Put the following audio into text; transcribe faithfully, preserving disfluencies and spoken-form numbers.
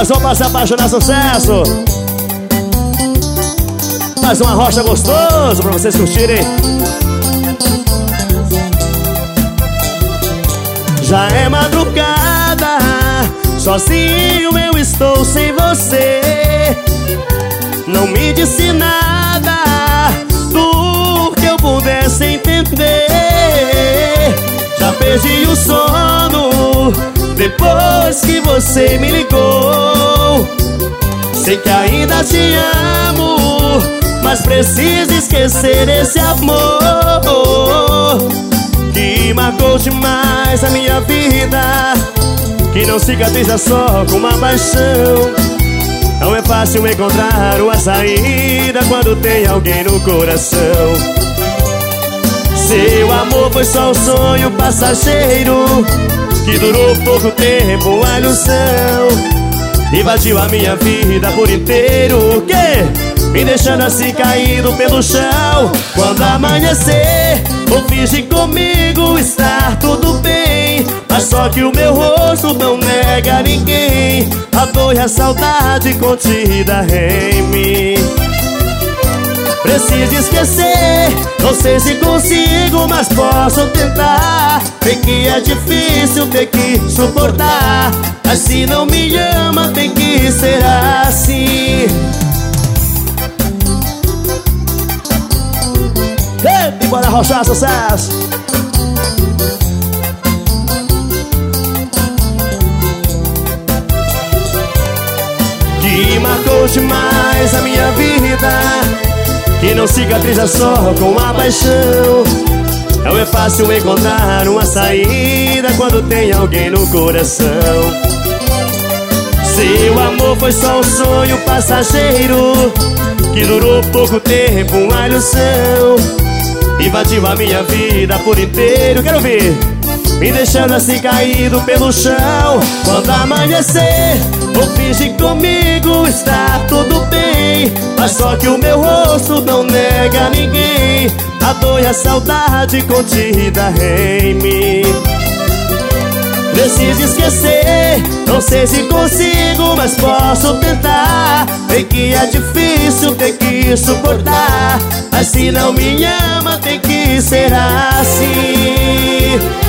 Nós vamos pra se apaixonar, sucesso. Mais uma rocha gostoso pra vocês curtirem. Já é madrugada, sozinho eu estou sem você. Não me disse nada do que eu pudesse entender. Já perdi o sono depois que você me ligou. Sei que ainda te amo, mas preciso esquecer esse amor que marcou demais a minha vida, que não cicatriza só com uma paixão. Não é fácil encontrar uma saída quando tem alguém no coração. Seu amor foi só um sonho passageiro que durou pouco tempo, a ilusão invadiu a minha vida por inteiro. O quê? Me deixando assim caído pelo chão. Quando amanhecer, vou fingir comigo estar tudo bem, mas só que o meu rosto não nega a ninguém a dor e a saudade contida em mim. Preciso esquecer, não sei se consigo, mas posso tentar. Sei que é difícil ter que suportar, mas se não me ama tem que ser assim. Eita, bora rochar, sucesso! Que marcou demais a minha vida, que não cicatriza só com a paixão. Não é fácil encontrar uma saída quando tem alguém no coração. Seu amor foi só um sonho passageiro que durou pouco tempo, uma ilusão invadiu a minha vida por inteiro. Quero ver, me deixando assim caído pelo chão. Quando amanhecer, vou fingir comigo estar tudo bem, mas só que o meu rosto não nega a ninguém a dor e a saudade contida em mim. Preciso esquecer, não sei se consigo, mas posso tentar. Sei que é difícil ter que suportar, mas se não me ama tem que ser assim.